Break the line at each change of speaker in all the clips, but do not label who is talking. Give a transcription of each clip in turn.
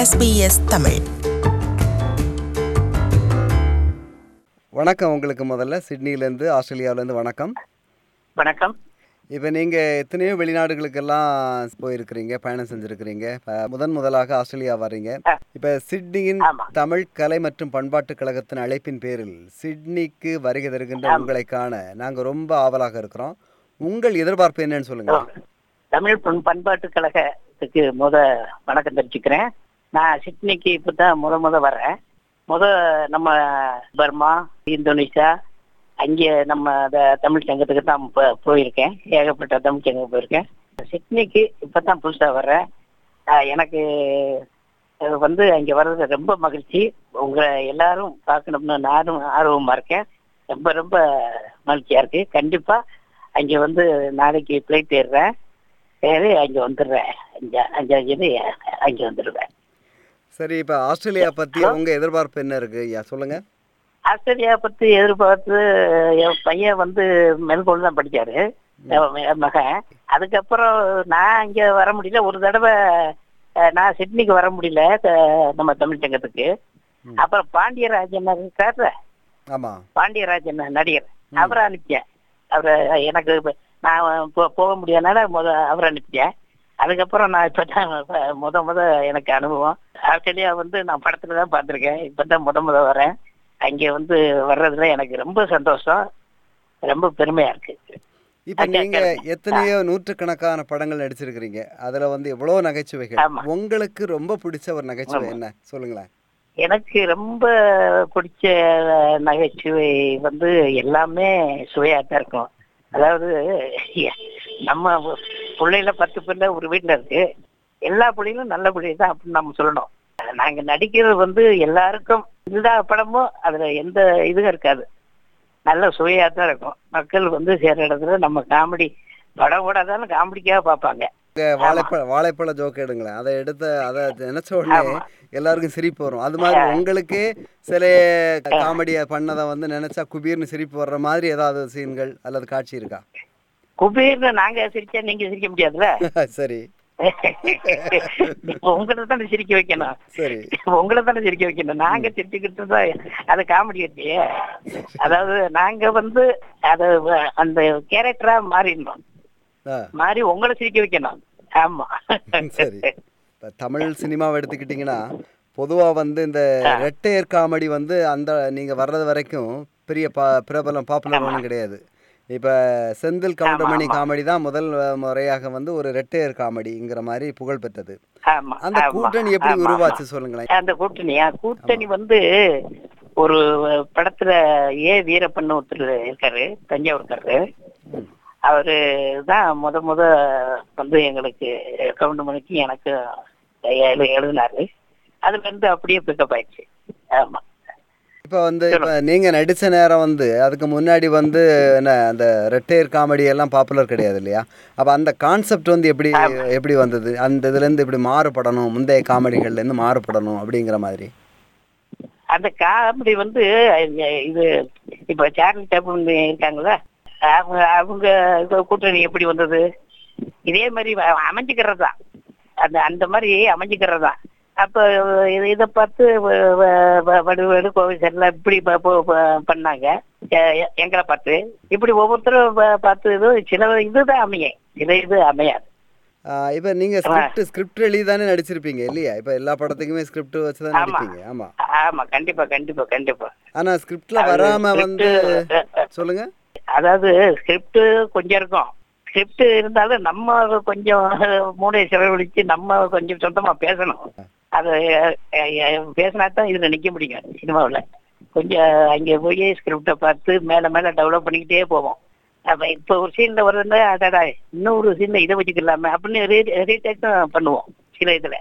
SBS Tamil.
வணக்கம். உங்களுக்கு முதல்ல சிட்னிலேருந்து ஆஸ்திரேலியாவிலேருந்து வணக்கம்.
வணக்கம்.
இப்போ நீங்கள் எத்தனையோ வெளிநாடுகளுக்கெல்லாம் போயிருக்கிறீங்க, பயணம் செஞ்சுருக்கிறீங்க. முதலாக ஆஸ்திரேலியா வர்றீங்க. இப்போ சிட்னியின்
ஆமா.
தமிழ் கலை மற்றும் பண்பாட்டுக் கழகத்தின் அழைப்பின் பேரில் சிட்னிக்கு வருகை தருகின்ற உங்களை காண நாங்கள் ரொம்ப ஆவலாக இருக்கிறோம். உங்கள் எதிர்பார்ப்பு என்னன்னு சொல்லுங்கள்.
தமிழ் பண்பாட்டு கழகத்துக்கு வணக்கம் தெரிவிச்சுக்கிறேன். நான் சிட்னிக்கு இப்பதான் முத வரேன். நம்ம பர்மா, இந்தோனேஷியா, அங்கே நம்ம தமிழ் சங்கத்துக்கு தான் போயிருக்கேன். ஏகப்பட்ட தமிழ் சங்கம் போயிருக்கேன். சிட்னிக்கு இப்பதான் புதுசா வர்றேன். எனக்கு அங்கே வர்றது ரொம்ப மகிழ்ச்சி. உங்களை எல்லாரும் பார்க்கணும்னு நானும் ஆர்வமா இருக்கேன். ரொம்ப ரொம்ப மகிழ்ச்சியா இருக்கு. கண்டிப்பா அங்கே நாளைக்கு பிளைட் ஏறுறேன். அங்கே வந்துடுறேன். அஞ்சாவது அங்கே வந்துடுவேன்.
சரி, இப்போ ஆஸ்திரேலியா பற்றி உங்கள் எதிர்பார்ப்பு என்ன இருக்கு? சொல்லுங்க.
ஆஸ்திரேலியா பத்தி எதிர்பார்த்து என் பையன் மெல்போர்ன் தான் படிச்சாரு, என் மகன். அதுக்கப்புறம் நான் இங்க வர முடியல. ஒரு தடவை நான் சிட்னிக்கு வர முடியல நம்ம தமிழ் சங்கத்துக்கு. அப்புறம் பாண்டியராஜன் இருக்காரு, பாண்டியராஜன் நடிகர், அவரை அனுப்பிச்சேன். அவரை எனக்கு நான் போக முடியாதனால அவரை அனுப்பிச்சேன். அதுக்கப்புறம் நான் இப்பதான் எனக்கு அனுபவம். ஆஸ்திரேலியா நான் படத்துல தான் பார்த்திருக்கேன். இப்பதான் முத வரேன். அங்கே வர்றதுல எனக்கு ரொம்ப சந்தோஷம், ரொம்ப பெருமையா இருக்கு.
இப்ப நீங்க எத்தனையோ நூற்றுக்கணக்கான படங்கள் நடிச்சிருக்கிறீங்க. அதுல எவ்வளவு நகைச்சுவைகள். உங்களுக்கு ரொம்ப பிடிச்ச ஒரு நகைச்சுவை என்ன சொல்லுங்களேன்.
எனக்கு ரொம்ப பிடிச்ச நகைச்சுவை எல்லாமே சுவையாத்தான் இருக்கும். அதாவது நம்ம பிள்ளைல 10 பிள்ளை ஒரு வீட்டுல இருக்கு. எல்லா பிள்ளைகளும் நல்ல பிள்ளை தான் அப்படின்னு நம்ம சொல்லணும். நாங்க நடிக்கிறது எல்லாருக்கும் எல்லா படமும் அதுல எந்த இதுவும் இருக்காது, நல்ல சுவையா தான் இருக்கும். மக்கள் சேர இடத்துல நம்ம காமெடி படம் ஓடாதாலும் காமெடிக்காக பார்ப்பாங்க.
வாழைப்பழ ஜோக் எடுங்களேன். அதை நினைச்ச உடனே எல்லாருக்கும் சிரிப்பு வரும். அது மாதிரி உங்களுக்கு சில காமெடியை பண்ணதை நினைச்சா குபீர்னு சிரிப்பு வர்ற மாதிரி ஏதாவது சீன்கள் அல்லது காட்சி இருக்கா?
குபீர்னு நாங்க சிரிச்சா நீங்க சிரிக்க முடியாதுல்ல.
சரி,
உங்களை தானே சிரிக்க வைக்கணும்.
சரி,
உங்களை தானே சிரிக்க வைக்கணும். நாங்க சிரிச்சுக்கிட்டு தான் அது காமெடி இல்லையே. அதாவது நாங்க அது அந்த கேரக்டரா மாறிடணும், மாறி உங்களை சிரிக்க வைக்கணும். ஆமா.
சரி, தமிழ் சினிமாவை எடுத்துக்கிட்டீங்கன்னா பொதுவா இந்த ரெட்டையர் காமெடி அந்த நீங்க வர்றது வரைக்கும் பெரிய பிரபலம் பாப்புலர் ஒன்றும் கிடையாது. இப்ப செந்தில் கவுண்டமணி காமெடி தான் முதல் முறையாக ஒரு ரெட்டையர் காமெடிங்கிற மாதிரி புகழ் பெற்றது. அந்த கூட்டணி எப்படி உருவாச்சு சொல்லுங்களேன்.
அந்த கூட்டணி ஒரு படத்துல வீரப்பன் ஒருத்தர் இருக்காரு, தஞ்சாவூர்காரரு. அவரு தான் முத எங்களுக்கு கவுண்டமணிக்கு எனக்கு எழுதினாரு. அதுல அப்படியே பிக்கப் ஆயிடுச்சு. ஆமா.
இப்ப நீங்க நடிச்ச நேரம் அதுக்கு முன்னாடி என்ன அந்த ரெட்டையர் காமெடி எல்லாம் பாப்புலர் கிடையாது இல்லையா? அப்ப அந்த கான்செப்ட் எப்படி வந்தது? அந்த இதுல இருந்து இப்படி மாறுபடணும், முந்தைய காமெடிகள்ல இருந்து மாறுபடணும் அப்படிங்கிற மாதிரி.
அந்த காமெடி இது இப்ப சார்லி சாப்ளின் இருக்காங்களா, அவங்க கூட்டணி எப்படி வந்தது? இதே மாதிரி அமைஞ்சுக்கிறது தான், அந்த மாதிரி அமைஞ்சுக்கிறது தான். அப்ப இதை பார்த்து வடுவேடு கோவிசர்ல இப்படி பண்ணாங்க. எங்களை பார்த்து இப்படி ஒவ்வொருத்தரும் பார்த்து சில இதுதான் அமையும், சில இது அமையாது.
இப்ப நீங்க ஸ்கிரிப்ட் எழுதி தானே நடிச்சிருப்பீங்க இல்லையா? இப்ப எல்லா படத்துக்குமே ஸ்கிரிப்ட் வச்சுதான் நடிப்பீங்க. ஆமா
ஆமா, கண்டிப்பா கண்டிப்பா கண்டிப்பா.
ஆனா ஸ்கிரிப்ட்ல வராம சொல்லுங்க.
அதாவது ஸ்கிரிப்ட் கொஞ்சம் இருக்கும். ஸ்கிரிப்ட் இருந்தாலும் நம்ம கொஞ்சம் மூளையை செலவழிச்சு நம்ம கொஞ்சம் சொந்தமா பேசணும். அது பேசினா தான் இதுல நிக்க முடியும் சினிமாவில். கொஞ்சம் அங்கே போய் ஸ்கிரிப்டை பார்த்து மேல மேல டெவலப் பண்ணிக்கிட்டே போவோம். அப்ப இப்ப ஒரு சீன்ல வருதுன்னா அடடா இன்னொரு சீன்ல இதை வச்சுக்கலாமே அப்படின்னு ரீடேக்கும் பண்ணுவோம் சில இதுல.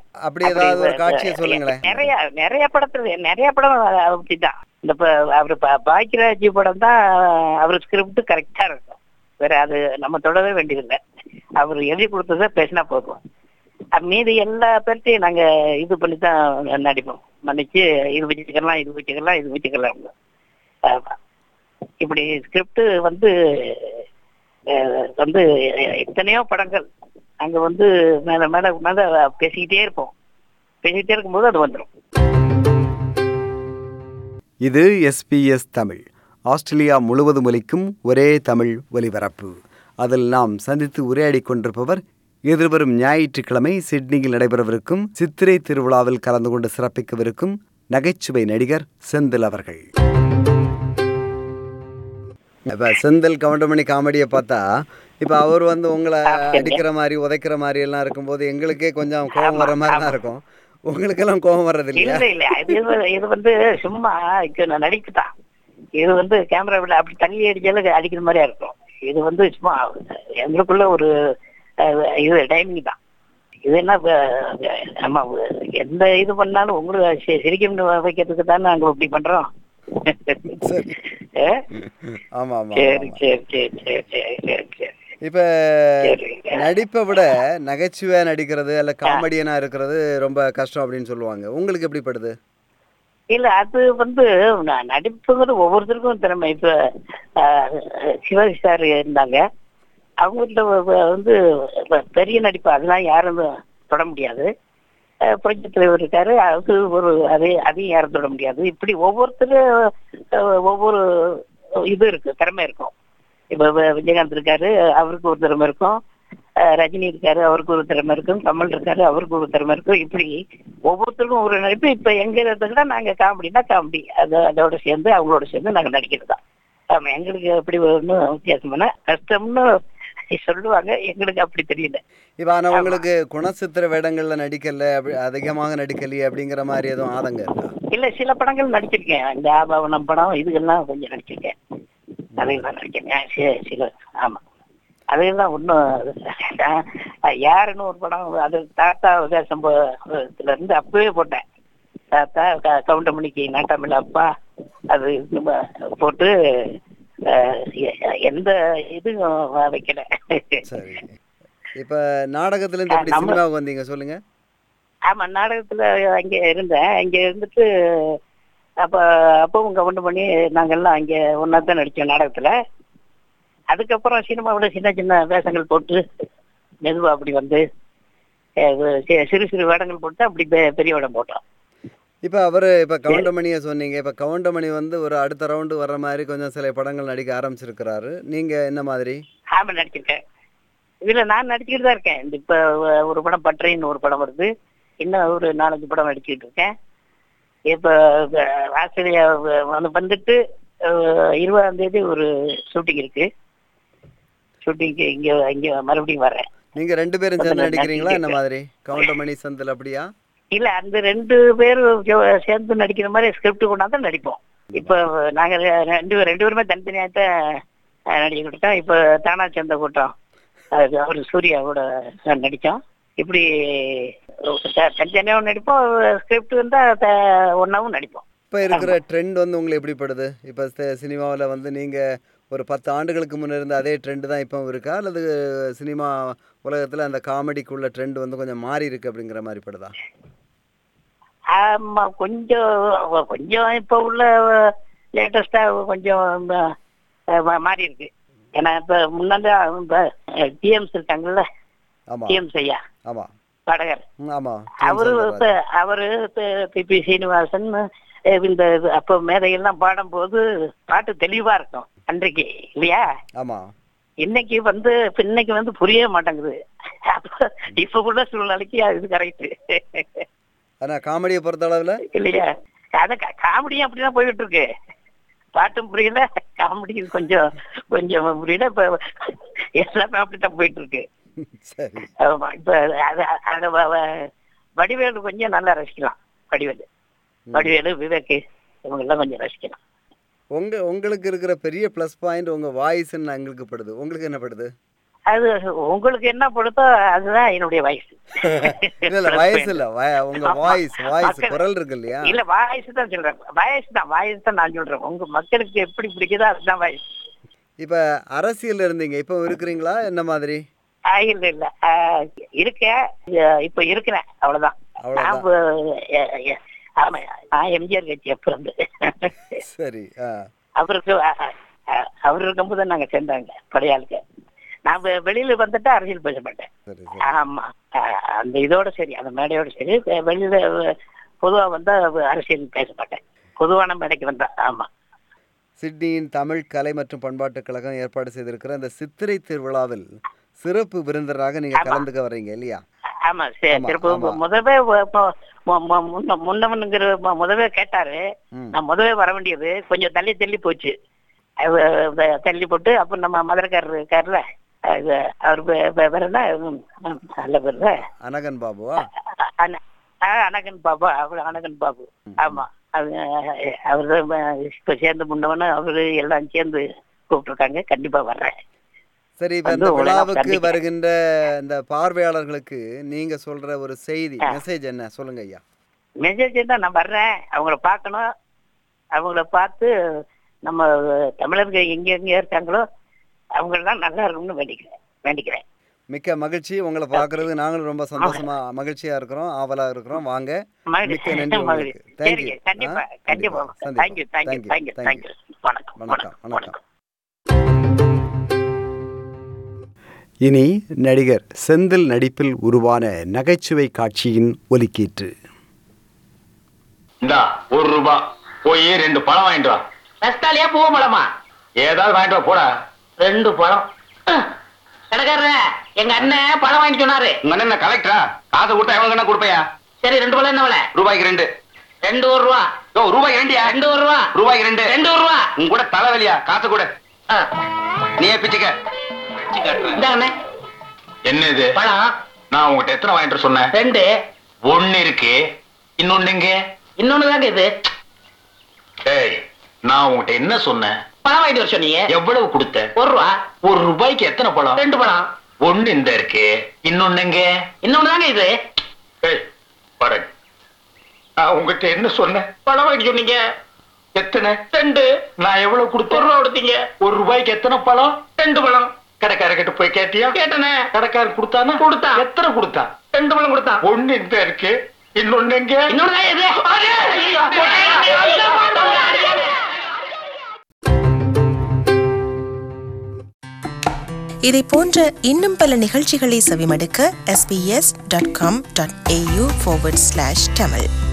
நிறைய படம் அப்படிதான். இந்த அவரு பாக்கியராஜ் படம் தான் அவரு ஸ்கிரிப்ட் கரெக்டா இருக்கும். வேற அது நம்ம தொடவே வேண்டியதில்லை. அவர் எழுதி கொடுத்ததை பேசினா போதும். மீதி எல்லா பேர்த்தையும் நாங்க இது பண்ணித்தான் நடிப்போம். மன்னிச்சு இது வச்சுக்கலாம். இப்படி ஸ்கிரிப்ட் எத்தனையோ படங்கள் அங்க மேல மேல மேல பேசிக்கிட்டே இருப்போம். பேசிக்கிட்டே இருக்கும்போது அது வந்துடும்.
இது SBS தமிழ், ஆஸ்திரேலியா முழுவதும் ஒலிக்கும் ஒரே தமிழ் ஒலிபரப்பு. அதில் நாம் சந்தித்து உரையாடி கொண்டிருப்பவர் எதிர்வரும் ஞாயிற்றுக்கிழமை சிட்னியில் நடைபெறவிருக்கும் சித்திரை திருவிழாவில் கலந்து கொண்டு சிறப்பிக்கவிருக்கும் நகைச்சுவை நடிகர் செந்தில் அவர்கள். இப்போ செந்தில் கவுண்டமணி காமெடியை பார்த்தா இப்போ அவர் வந்து உங்களை அடிக்கிற மாதிரி உதைக்கிற மாதிரி எல்லாம் இருக்கும்போது எங்களுக்கே கொஞ்சம் கோபம் வர மாதிரி தான் இருக்கும். உங்களுக்கெல்லாம் கோபம் வர்றது இல்லையா?
இல்ல இது வந்து சும்மா நடிப்பு தான். இது வந்து கேமரா அப்படி தள்ளி அடிச்சாலும் அடிக்கிற மாதிரியா இருக்கும். இது வந்து சும்மா எங்களுக்குள்ள ஒரு இது டைமிங் தான். இது என்ன நம்ம எந்த இது பண்ணாலும் உங்களுக்கு சிரிக்க வைக்கிறதுக்கு தானே நாங்கள் இப்படி பண்றோம்.
இப்ப நடிப்பை விட நகைச்சுவையா நடிக்கிறது அல்ல காமெடியனா இருக்கிறது ரொம்ப கஷ்டம் அப்படின்னு சொல்லுவாங்க. உங்களுக்கு எப்படி படுது?
இல்ல அது வந்து நடிப்புங்கிறது ஒவ்வொருத்தருக்கும் திறமை. இப்ப சிவாஜி சார் இருந்தாங்க, அவங்ககிட்ட வந்து பெரிய நடிப்பு அதெல்லாம் யாரும் தொட முடியாது. புரட்சி தலைவர் இருக்காரு, அது ஒரு அதையும் யாரும் தொட முடியாது. இப்படி ஒவ்வொருத்தரும் ஒவ்வொரு இது இருக்கு, திறமை இருக்கும். இப்ப விஜயகாந்த் இருக்காரு, அவருக்கு ஒரு திறமை இருக்கும். ரஜினி இருக்காரு, அவருக்கு ஒரு திறமை இருக்கும். கமல் இருக்காரு, அவருக்கு ஒரு திறமை இருக்கும். இப்படி ஒவ்வொருத்தருக்கும் ஒரு நடிப்பு. இப்ப எங்க இடத்துல நாங்க காமெடினா காமெடி, அதோட சேர்ந்து அவங்களோட சேர்ந்து நாங்க நடிக்கிறது தான். ஆமா, எங்களுக்கு எப்படி ஒன்றும் வித்தியாசமான கஷ்டம்னு சொல்லுவாங்க, எங்களுக்கு அப்படி தெரியல.
இப்ப ஆனா உங்களுக்கு குணச்சித்திர வேடங்கள்ல நடிக்கல, அதிகமாக நடிக்கலையே அப்படிங்கிற மாதிரி எதுவும் ஆதங்கம் இருக்கா?
இல்ல, சில படங்கள் நடிச்சிருக்கேன். இந்த ஆபாவனம் படம் இதுக்கெல்லாம் கொஞ்சம் நடிச்சிருக்கேன். அதையெல்லாம் நடிச்சேன் சில. ஆமா, அதையெல்லாம் ஒன்றும் யாருன்னு ஒரு படம், அது தாத்தா சம்பவத்துல இருந்து அப்பவே போட்டேன். தாத்தா கவுண்டமணிக்கு நாட்டாமில்ல அப்பா, அது போட்டு எந்த இதுவும் வைக்கல.
சரி, இப்ப நாடகத்துல இருந்து எப்படி சினிமாவுக்கு வந்தீங்க சொல்லுங்க?
ஆமா, நாடகத்துல அங்க இருந்தேன். அங்க இருந்துட்டு அப்பவும் கவுண்ட் பண்ணி நாங்கெல்லாம் அங்க ஒன்னா தான் நடிச்சோம் நாடகத்துல. அதுக்கப்புறம் சினிமாவோட சின்ன சின்ன வேஷங்கள் போட்டு மெதுவா அப்படி வந்து சிறு சிறு வேடங்கள் போட்டு அப்படி பெரிய வேடம் போட்டோம்.
இப்ப கவுண்டமணியை சொன்னீங்க. இப்ப கவுண்டமணி வந்து ஒரு அடுத்த ரவுண்டு வர்ற மாதிரி கொஞ்சம் சில படங்கள் நடிக்க ஆரம்பிச்சிருக்கிறாரு. நீங்க என்ன மாதிரி?
ஆமா, நடிச்சிருக்கேன். இதுல நான் நடிச்சுக்கிட்டு தான் இருக்கேன். இப்ப ஒரு படம் பட்றைன்னு ஒரு படம் வருது. இன்னும் ஒரு 4-5 படம் நடிச்சுக்கிட்டு இருக்கேன். இப்ப ஆஸ்திரேலியா வந்துட்டு 20ஆம் தேதி ஒரு ஷூட்டிங் இருக்கு. ஷூட்டிங்க்கு இங்க மறுபடியும் வர்றேன்.
நீங்க 2 பேரும் சேர்ந்து நடிக்கிறீங்களா என்ன மாதிரி? கவுண்டமணி செந்தில் அப்படியா?
இல்ல, அந்த 2 பேரும் சேர்ந்து நடிக்கிற மாதிரி ஸ்கிரிப்ட் கொண்டாந்து நடிப்போம். இப்ப நாங்க ரெண்டு பேருமே தனித்தனியாத்தான் நடிச்சுக்கிட்டு இருக்கோம். இப்ப தானா சேர்ந்த கூட்டம், அவரு சூர்யாவோட நடிச்சோம். இப்படி தனித்தனியாவும் நடிப்போம், ஸ்கிரிப்ட் வந்தா ஒன்னாவும் நடிப்போம்.
இப்ப இருக்கிற ட்ரெண்ட் வந்து உங்களுக்கு எப்படி படுது? இப்ப சினிமாவில் வந்து நீங்க ஒரு 10 ஆண்டுகளுக்கு முன்ன இருந்த அதே ட்ரெண்ட் தான் இப்போ இருக்கா, அல்லது சினிமா உலகத்துல அந்த காமெடிக்குள்ள ட்ரெண்ட் வந்து கொஞ்சம் மாறி இருக்கு அப்படிங்கிற மாதிரி படுதா?
ஆமா, கொஞ்சம் இப்ப உள்ள லேட்டஸ்டா கொஞ்சம் மாறி இருக்கு. ஏன்னா இப்ப முன்னாடி டிஎம்ஸ் இருக்காங்கல்ல, டிஎம்ஸ் ஐயா பாடகர், அவரு பி சீனிவாசன் இந்த அப்ப மேதையெல்லாம் பாடும் போது பாட்டு தெளிவா இருக்கும் அன்றைக்கு, இல்லையா? இன்னைக்கு வந்து புரிய மாட்டேங்குது. இப்ப கூட சூழ்நிலைக்கு இது கரெக்ட்.
ஆனா காமெடியை பொறுத்த அளவுல
இல்லையா, அத காமெடியும் அப்படிதான் போயிட்டு இருக்கு. பாட்டும் புரியல, காமெடி கொஞ்சம் புரியல. இப்ப எல்லாமே அப்படித்தான் போயிட்டு இருக்கு. ஆமா, இப்ப வடிவேலு கொஞ்சம் நல்லா ரசிக்கலாம். வடிவேலு விவேக் இவங்க எல்லாம் கொஞ்சம் ரசிக்கலாம்.
உங்களுக்கு இருக்கிற பெரிய பிளஸ் பாயிண்ட் உங்க வாய்ஸ் எங்களுக்கு படுது. உங்களுக்கு என்ன படுது?
அது உங்களுக்கு என்ன படுத்தோ அதுதான் என்னுடைய வாய்ஸ்.
இல்ல வாய்ஸ் இல்ல, உங்க வாய்ஸ் குரல் இருக்கு இல்லையா?
இல்ல, வாய்ஸ் தான் சொல்றேன். வாய்ஸ் தான் நான் சொல்றேன். உங்க மக்களுக்கு எப்படி பிடிக்குதோ அதுதான் வாய்ஸ்.
இப்ப அரசியல் இருந்தீங்க, இப்ப இருக்கிறீங்களா என்ன மாதிரி?
இல்ல இருக்கேன், இப்ப இருக்கிறேன், அவ்வளவுதான். ஆமா, நான் எம்ஜிஆர் கட்சி எப்ப இருந்து. சரி, அவர் இருக்கும்போது நாங்க சேர்ந்தாங்க பழைய ஆளுக்கு. நான் வெளியில வந்துட்டு அரசியல் பேச மாட்டேன்.
சரி
ஆமா, அந்த இதோட சரி, அந்த மேடையோட சரி. வெளியில பொதுவா வந்தா அரசியல் பேச மாட்டேன், பொதுவான மேடைக்கு வந்தா. ஆமா.
சிட்னியின் தமிழ் கலை மற்றும் பண்பாட்டுக் கழகம் ஏற்பாடு செய்திருக்கிற அந்த சித்திரை திருவிழாவில் சிறப்பு விருந்தினராக நீங்க கலந்துக்க வர்றீங்க இல்லையா?
ஆமா, சிறப்பு. முதவே முன்னவனுங்கிற முதவே கேட்டாரு. நான் முதவே வர வேண்டியது கொஞ்சம் தள்ளி போச்சு. தள்ளி போட்டு அப்ப நம்ம மதுரைக்காரர் இருக்காருல்ல, அவர் பேர் என்ன, நல்ல பேரு
அனகன் பாபுவா?
அனகன் பாபு. அவரு அனகன் பாபு. ஆமா, அவரு இப்ப சேர்ந்து முன்னவன அவரு எல்லாம் சேர்ந்து கூப்பிட்டுருக்காங்க. கண்டிப்பா வர்றேன்.
சரி, இப்ப இந்த விழாவுக்கு வருகின்ற இந்த பார்வையாளர்களுக்கு நீங்க சொல்ற ஒரு செய்தி, மெசேஜ் என்ன சொல்லுங்க ஐயா?
மெசேஜ் தான், நான் வர்றேன், அவங்கள பார்க்கணும், அவங்கள பார்த்து நம்ம தமிழர்கள் எங்க இருக்காங்களோ அவங்கெல்லாம் நல்லா இருக்கும்னு வேண்டிக்கிறேன்.
மிக்க மகிழ்ச்சி உங்களை பார்க்கறது. நாங்களும் ரொம்ப சந்தோஷமா மகிழ்ச்சியா இருக்கிறோம், ஆவலா இருக்கிறோம். வாங்க, மிக்க நன்றி உங்களுக்கு. தேங்க்யூ.
கண்டிப்பா. தேங்க்யூ.
வணக்கம். இனி நடிகர் செந்தில் நடிப்பில் உருவான நகைச்சுவை காட்சியின் ஒலிக்கீற்று.
இந்தா ₹1 போய் 2 பழம் வாங்கிட்டு வா.
ரஸ்தாலியா பூ பழமா?
ஏதாவது வாங்கிட்டு வா போடா.
2 பழம். கடைக்காரர, எங்க அண்ணன் பழம் வாங்கிட்டு சொன்னாரு.
உங்க அண்ணன் என்ன கலெக்டரா? காசை கொடுத்தா எவ்வளவு கண்ணா கொடுப்பையா?
சரி, 2 பழம் என்ன விலை?
ரூபாய்க்கு 2.
2 ரூபா.
யோ, ரூபாய்க்கு 2யா?
2 ரூபா.
ரூபாய்க்கு 2.
2 ரூபா.
உங்க கூட தலைவலியா? காசு கூட நீயே பிச்சுக்க. என்ன இது
பழம்?
நான் உங்ககிட்ட எத்தனை வாங்கிட்டு சொன்னேன்?
2.
1 இருக்கு, இன்னொன்னு எங்க?
இன்னொன்னு தாங்க இது.
ஏய், நான் உங்ககிட்ட என்ன சொன்னேன்?
பழம் வாங்கிட்டு வர சொன்னீங்க.
எவ்வளவு கொடுத்த?
₹1.
₹1 எத்தனை பழம்?
2 பழம்.
1 இந்த இருக்கு, இன்னொன்னு எங்க?
இன்னொன்னு தாங்க இது.
ஏய், பாருங்க, நான் உங்ககிட்ட என்ன சொன்னேன்?
பழம் வாங்கிட்டு சொன்னீங்க.
எத்தனை?
2.
நான் எவ்வளவு கொடுத்தேன்?
₹1 கொடுத்தீங்க.
₹1 எத்தனை பழம்?
2 பழம்.
கடைக்காரர்கிட்ட போய் கேட்டியா?
கேட்டனே.
கடைக்காரர் கொடுத்தானா?
கொடுத்தான்.
எத்தனை கொடுத்தான்?
2 பழம் கொடுத்தான்.
1 இந்த இருக்கு, இன்னொன்னு எங்க?
இன்னொன்னு தான் இது.
இதை போன்ற இன்னும் பல நிகழ்ச்சிகளை செவிமடுக்க sbs.com.au/tamil